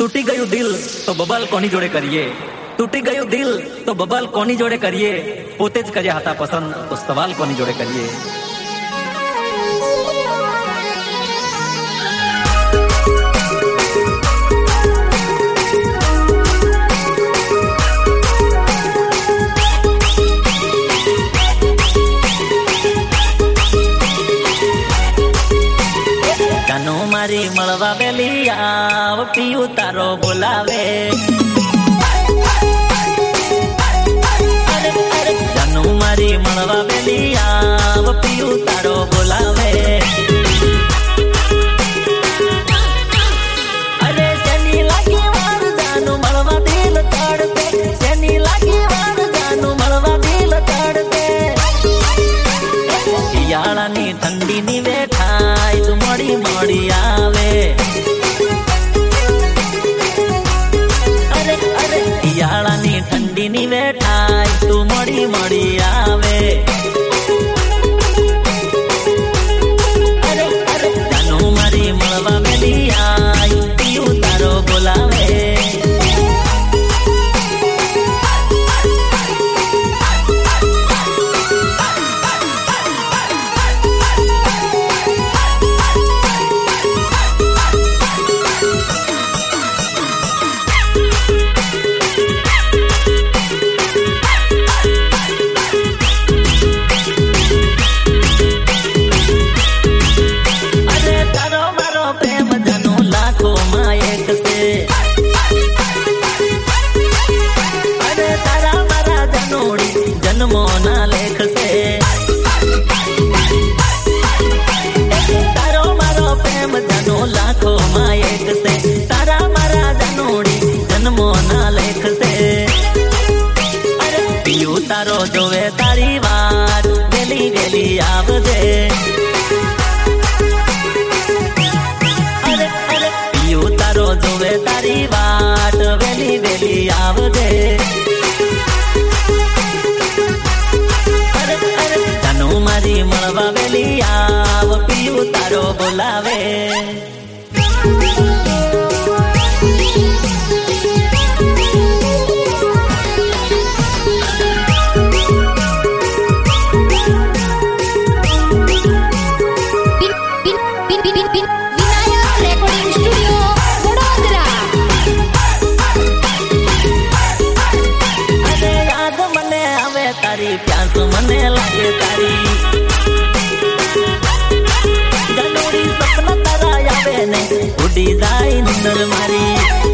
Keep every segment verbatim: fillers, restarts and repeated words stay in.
टूटी गयु दिल तो बबल कोनी जोड़े करिए, टूटी गयु दिल तो बबल कोनी जोड़े करिए, पोतेज करे हाथा पसंद तो सवाल कोनी जोड़े करिए। जानो मारी मळवा बेली आव पियू तारो बोलावे, जानो मारी मळवा बेली आव पियू तारो बोलावे। अरे सेनी लागी वार जानो मळवा दिल तड़पे, सेनी लागी वार जानो मळवा दिल तड़पे। याळानी ठंडी नी वेठाय तू मोड़ी मोड़ी आवे, अरे अरे याळानी ठंडी नी वेठाय तू मोड़ी मोड़ी आवे। अरे अरे जानो मारी मळवा मेली आय पियू तारो बोलावे। जन्मोना लेख से तारो मारो प्रेम जानो लाखों मायक से, तारा मारा जनोड़ी जन्मोना लेख से। अरे पियू तारो जोवे तारी वाट वेली वेली आवजे, अरे अरे पियू तारो जोवे तारी वाट वेली वेली आवजे। मारी मळवा वेली आव पियू तारो बोलावे। तारी प्यास मने लागे तारी जनोड़ी सपना तारा आवे ने उड़ी जाए निंदर मारी।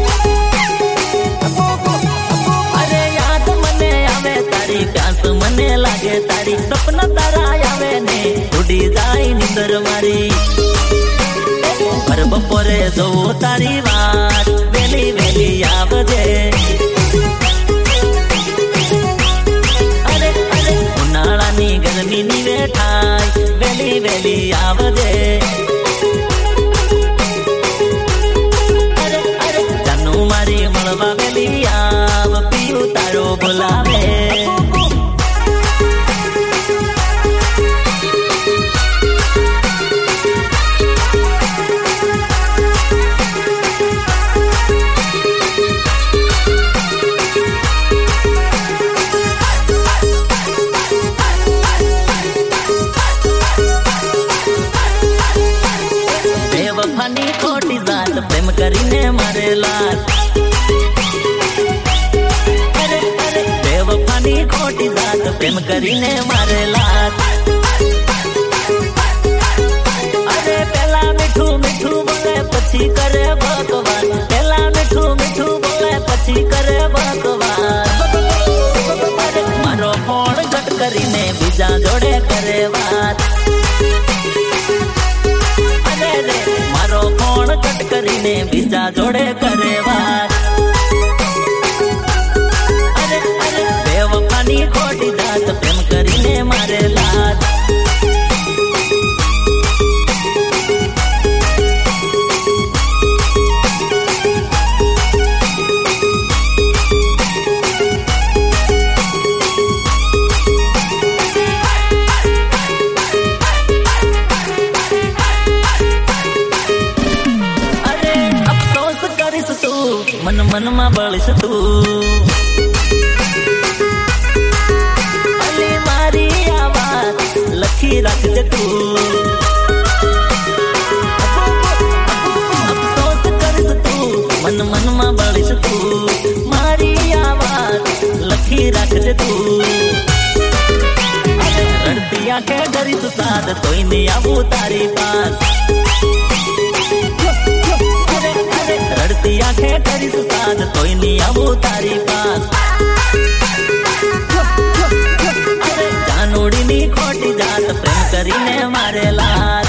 अरे याद मने आवे तारी प्यास मने लागे तारी सपना तारा आवे ने उड़ी जाए निंदर मारी। पर बपोरे जो तारी वाट वेली वेली आवजे, गर्मी नी वेठाय वेली वेली आवजे। अरे अरे जानो मारी मळवा वेली आव पियू तारो बोलावे। बेवफानी खोटी जात प्रेम करीने मारे लात, अरे अरे बेवफानी खोटी जात प्रेम करीने मारे लात। अरे पेला मिठू मिठू बोले पछी करे बकवास, पेला मिठू मिठू बोले पछी करे बकवास। अरे मारो फोन कट करीने बीजा जोड़े करे बात, मारो फोन कट करीने बीजा जोड़े करे बात। अरे अरे बेवफानी खोटी जात प्रेम करीने मारे लात। मन मन में बळीश तू अली मारी आ बात लखी रखजे तू अफसोस करस तू मन मन में बळीश तू मारी आ बात लखी रखजे तू रड़ती आंखें डरी तू साथ तोई नहीं आबू तारी पास रड़ती आंखें डरी तू साथ तोई नहीं आबू तारी पास जानोड़ी नी खोटी जात प्रेम करीने मारे लात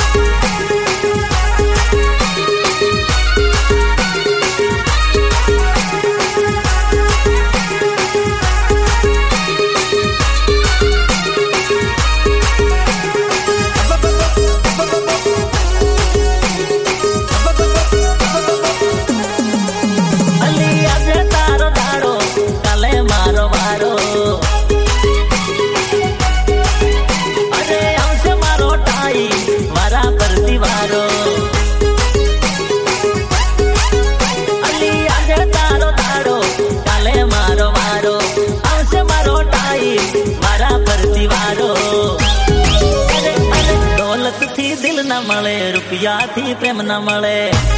न मळे रुपया थी प्रेम न मळे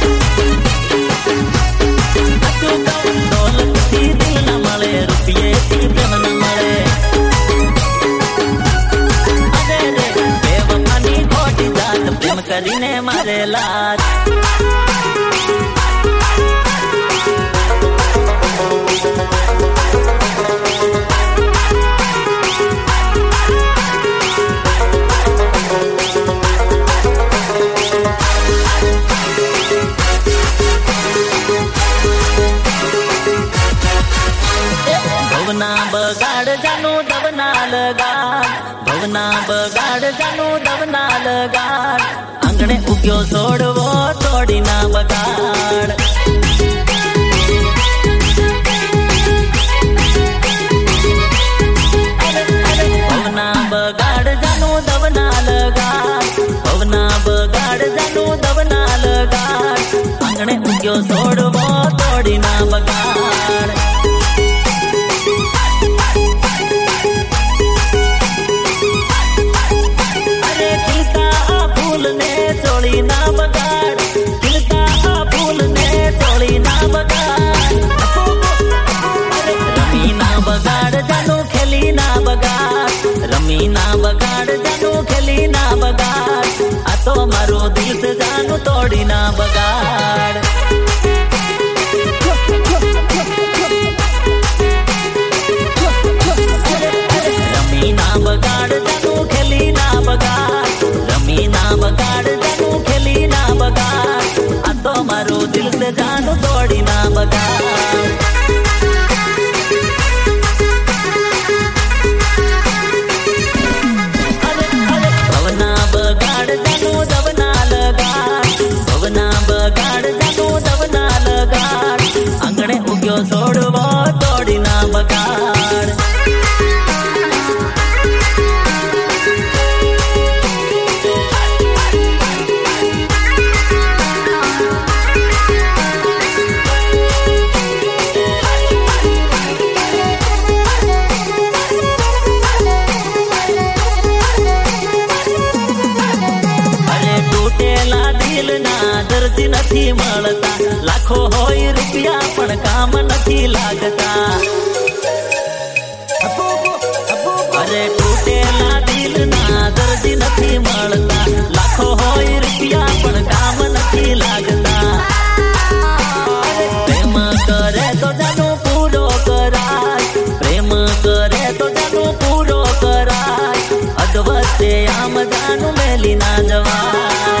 दौलत थी दिल न मळे रुपये थी प्रेम न मळे अरे रे बेवफानी खोटी जात प्रेम करीने मारे लात भवना बगाड़ जानू दवना लगाड़ भवना बगाड़ जानू दवना लगाड़ आंगणे उग्यो सोड़वो तोड़ी ना बगाड़ भवना बगाड़ जानू दवना लगाड़ भवना बगाड़ जानू दवना लगाड़ आंगणे उग्यो सोड़वो तोड़ी ना बगाड़ चोली ना बगाड़ खिलता फूल ने चोली ना बगाड़ रमी ना बगाड़ जानू खेली ना बगाड़ रमी ना बगाड़ जानू खेली ना बगाड़ आ तो मारो दिल से जानू तोड़ी ना बगाड़ रमी ना बगाड़ जानू खेली ना बगाड़ रमी ना बगाड़ जानू खेली ना बगाड़ आ तो मारो दिल से जानू तोड़ी ना बगाड़ भवना बगाड़ जानू दवना लगाड़ भवना बगाड़ जानू दवना लगाड़ आंगणे उग्यो सोड़वो तोड़ी ना बगाड़ दर्दी नहीं मळता लाखो होय रुपया पण काम नहीं लागता अरे टूटेला दिल ना दर्दी नहीं मळता लाखो होय रुपया पण काम नहीं लागता प्रेम करे तो जानू पूरो कराय प्रेम करे तो जानू पूरो कराय अदवते आम जानू मेली ना जवाय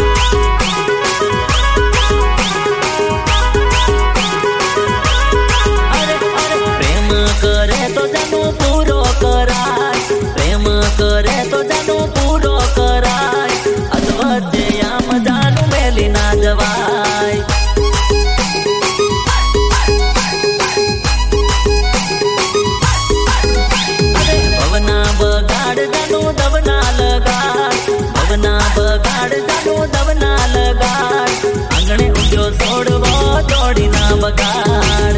करे तो जानू पूरो कराय प्रेम करे तो जानू पूरो कराय अदवते आम जानू मेली ना जवाय भवना बगाड़ जानू दवना लगाड़ भवना बगाड़ जानू दवना लगाड़ आंगणे उग्यो सोड़वो तोड़ी ना बगाड़।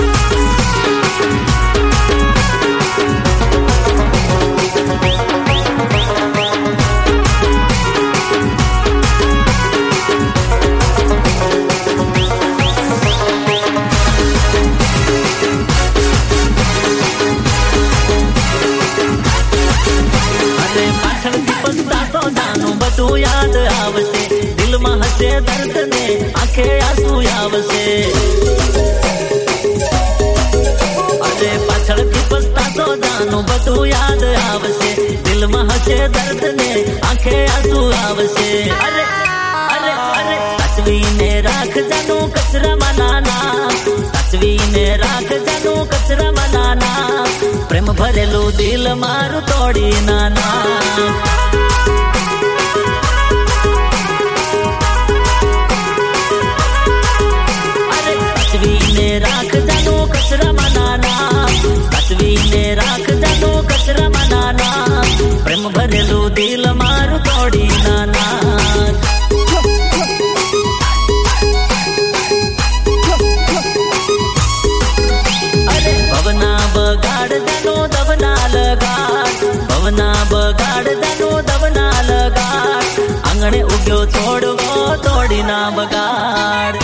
બધું યાદ આવશે દિલમાં હશે દર્દ ને આંખે આંસુ આવશે અરે પાછળથી પસ્તાતો જાનું બધું યાદ આવશે દિલમાં હશે દર્દ ને આંખે આંસુ આવશે અરે અરે અરે સાચવીને રાખ જાનું કચરામાં નાના સાચવીને રાખ જાનું કચરામાં નાના પ્રેમ ભરેલું દિલ મારું તોડી નાના राख जानो कचरा मनाना साचवीने राख जानो कचरा मनाना प्रेम भरेलू दिल मारू तोड़ी नाना अरे भवना बगाड़ जानो दवना लगाड़ भवना बगाड़ जानो दवना लगाड़ आंगणे उग्यो छोड़वो तोड़ी ना बगाड़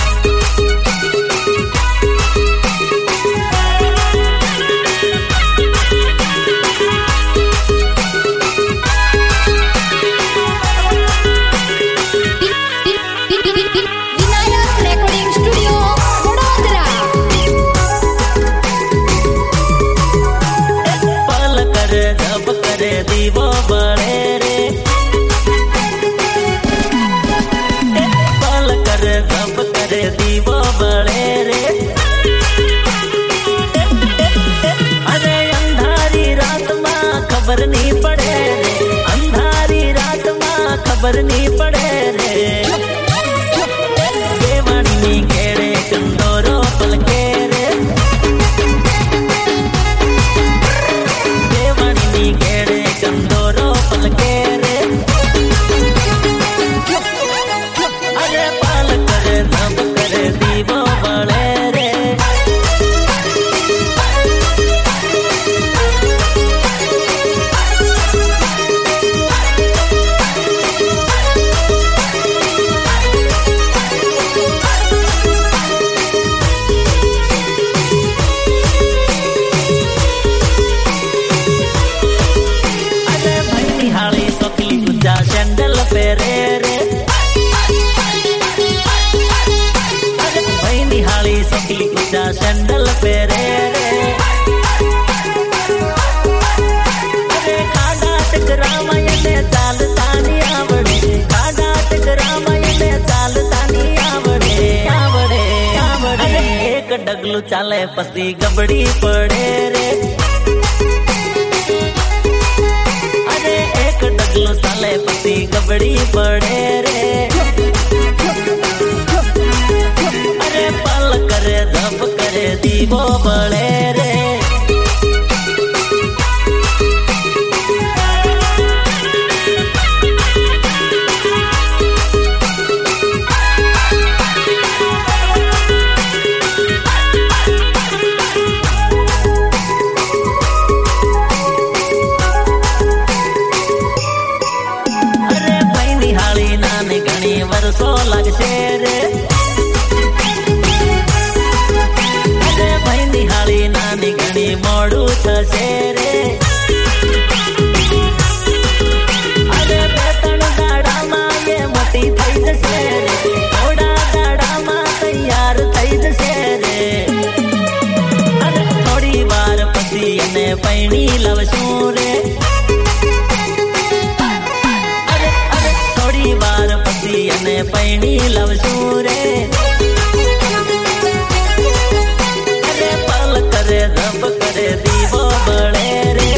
दीवो बड़े रे पल कर सब करे दीवो बड़े रे अरे अंधारी रात माँ खबर नहीं पड़े रे अंधारी रात माँ खबर नहीं पड़े रे देवानी केड़े कंदोरो पलके रे देवानी केड़े कंदोरो पलके रे अरे पाल करे सब करे दीवो बड़े रे सैंडल पेरे रे अरे भाई निहाली सकली कुचा सैंडल पेरे रे अरे खाड़ा टकरामायने चालता नहीं आवड़े खाड़ा टकरामायने चालता नहीं आवड़े आवड़े आवड़े एक डगलू चाले पसी गबड़ी पड़े रे डगलो साले पति गबड़ी पड़े रे अरे पल करे जब करे दीवो बड़े रे वर्षो लगशे रे अरे भाई निहाली नानी घणी मोड़ू थशे रे अरे बेतण दाड़ा मां ये मोटी थई जशे रे थोड़ा दाड़ा मां तैयार थई जशे रे अरे थोड़ी वार पसी अने पैणी लवशू रे वार पसी अने पैणी लवशू रे अरे पल करे जब करे दीवो बड़े रे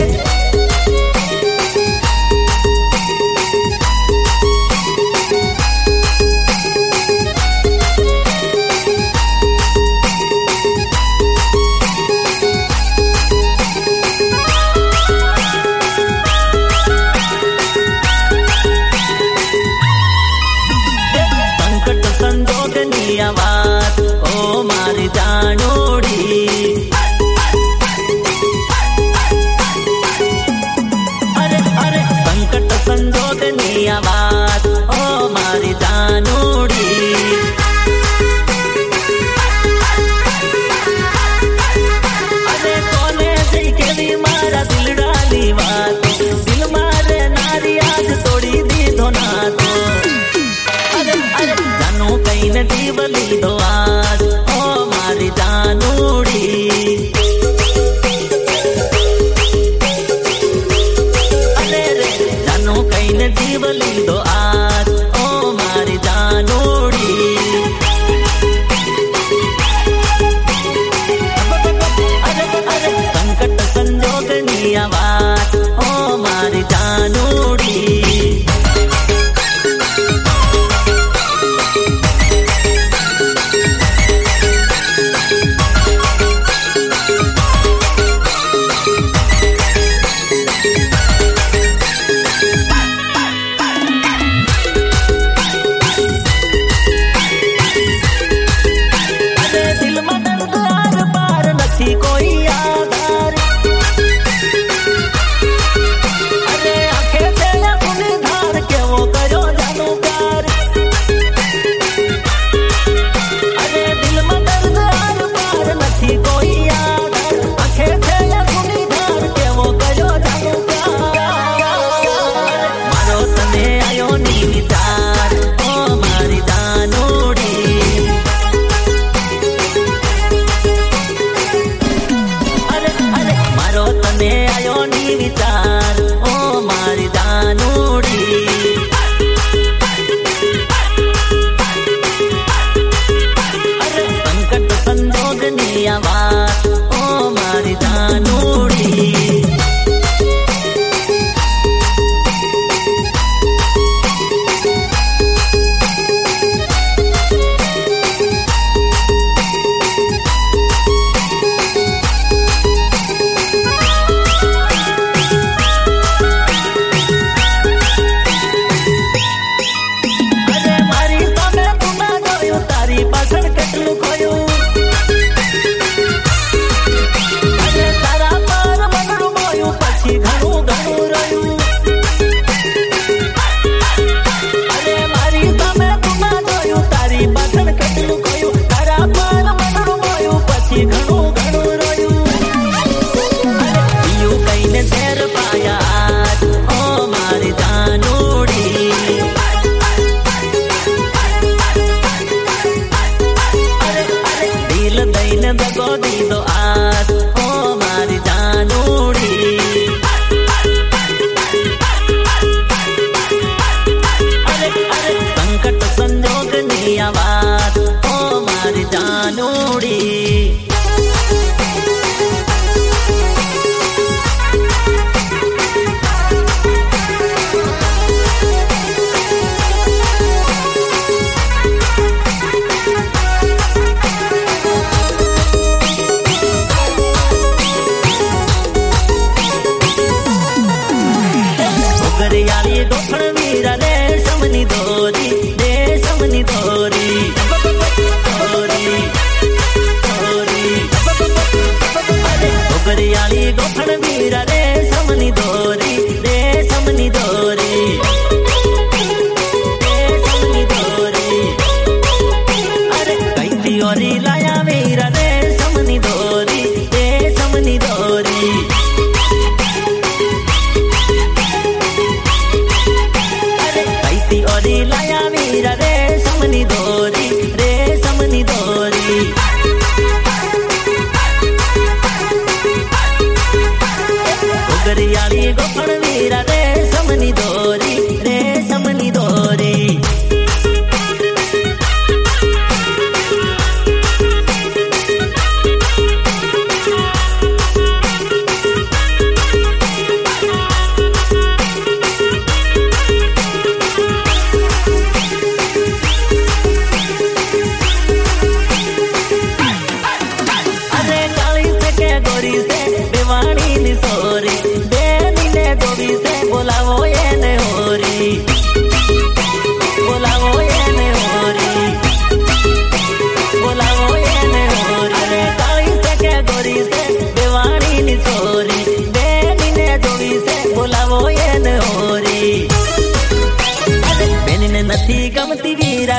ओ मारी जानोड़ी। अरे अरे संकट संजोग नी आवाज ओ मारी जानोड़ी। अरे कोने जई केवी मारा दिल डाली बात, दिल मारे नारी आज तोड़ी दी धो ना तो। अरे अरे जानू कहीं न जीव ली दो आज ओ मारी जानूड़ी। अरे रे जानू कहीं न जीव ली दो आज ओ मारी जानूड़ी। अरे अरे संकट संजोग नी आवाज ओ मारी जानूड़ी। कोई आधार अरे आंखें से अपनी धार के वो करो जानू प्यार। अरे दिल में दर्द आर पार नहीं कोई आधार, आंखें से अपनी धार के वो करो जानू प्यार। मारो तने आयो नी विचार ओ मारी जानूड़ी। मारो तने आयो नी विचार ओ मारी जानूड़ी। अरे संकट संजोग नी आवाज ओ मारी जानूड़ी। दगो दी दो आज ओ मारी जानूड़ी। अरे अरे संकट संजोग नी आवाज ओ मारी जानूड़ी।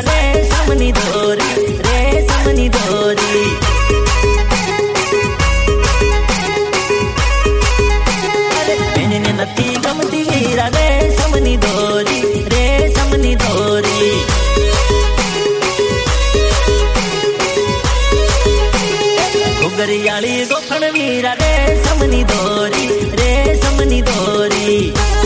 रे समनी दोरी रे समनी दोरी अरे मैंने नथी गमती वीरा रे समनी दोरी रे समनी दोरी घुगरियाली गोफण वीरा रे समनी दोरी रे समनी दोरी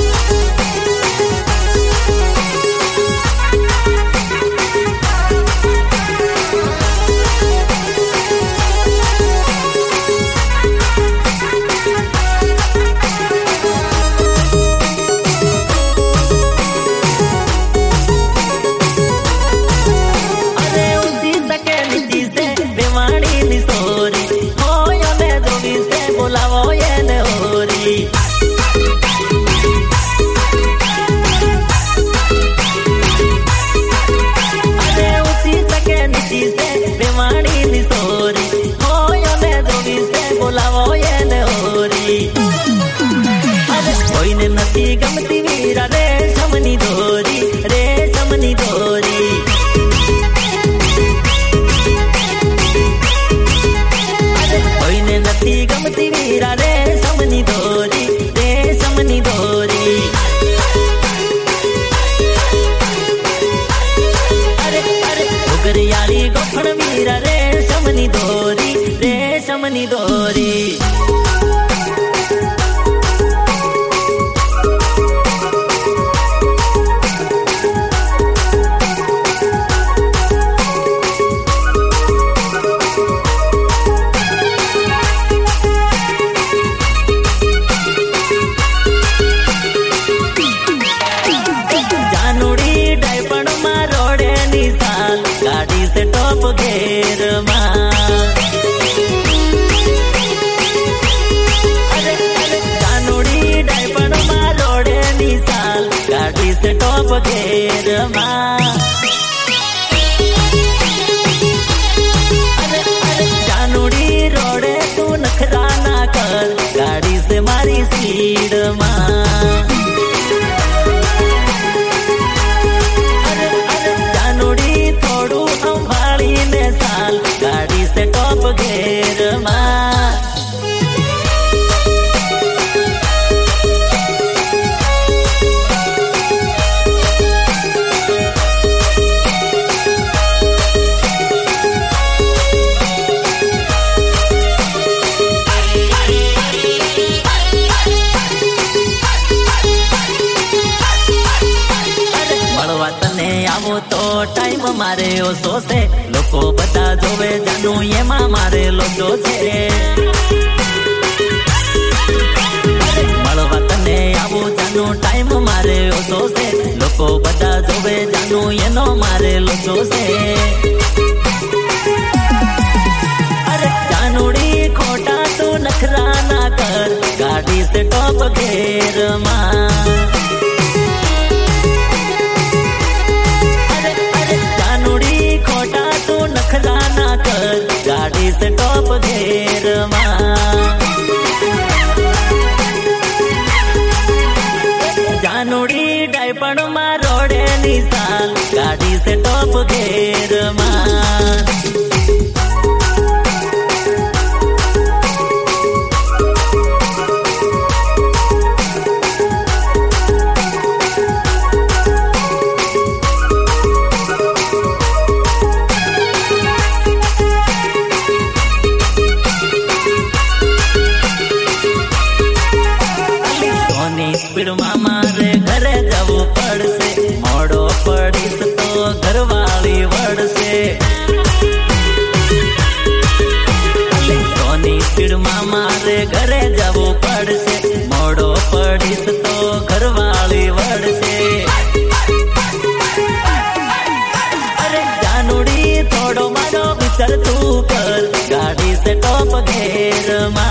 नथी गमती वीरा रे समनी दोरी रे समनी दोरी कोई ने नथी गमती वीरा रे समनी दोरी रे समनी दोरी अरे अरे घुगरियाली गोफण वीरा रे समनी दोरी रे समनी दोरी गाड़ी से टॉप घेर अरे अरे जानूड़ी डायपन मारोड़े निसाल गाड़ी से टॉप घेर अरे अरे जानूड़ी रोड़े तू नखरा ना कर गाड़ी से मारी स्पीड माँ गाड़ी से टॉप घेर મળવા તને આવો તો ટાઈમ મારે ઓછો છે લોકો બધા જોવે જાનું એમાં મારે લોચો છે મળવા તને આવો જાનું ટાઈમ મારે ઓછો છે લોકો બધા જોવે જાનું એનો મારે લોચો છે અરે જાનુડી ખોટા તું નખરા ના કર ગાડી से टॉप घेर માં गाड़ी से टॉप घेर जानूड़ी डायपण मा रोड़े निशाल गाड़ी से टॉप घेर स्पीड मामा रे घरे जावू पड़से मोड़ो पड़ीस तो घरवाली वड़से सोनी स्पीड मामा रे घरे जावू पड़से मोड़ो पड़ीस तो घरवाली वड़से अरे जानूड़ी थोड़ो मारो विचार तू कर गाड़ी से टॉप घेर मां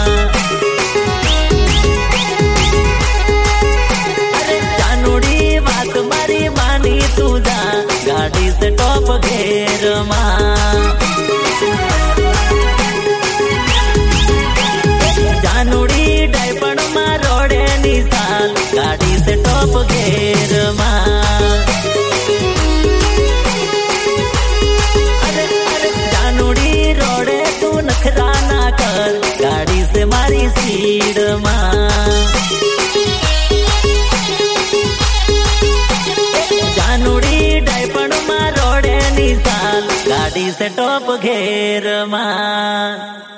गाड़ी से टॉप घेर जानूड़ी डायपण मा रोड़े निशाल गाड़ी से टॉप घेर ગાડી સે ટોપ ઘેર માં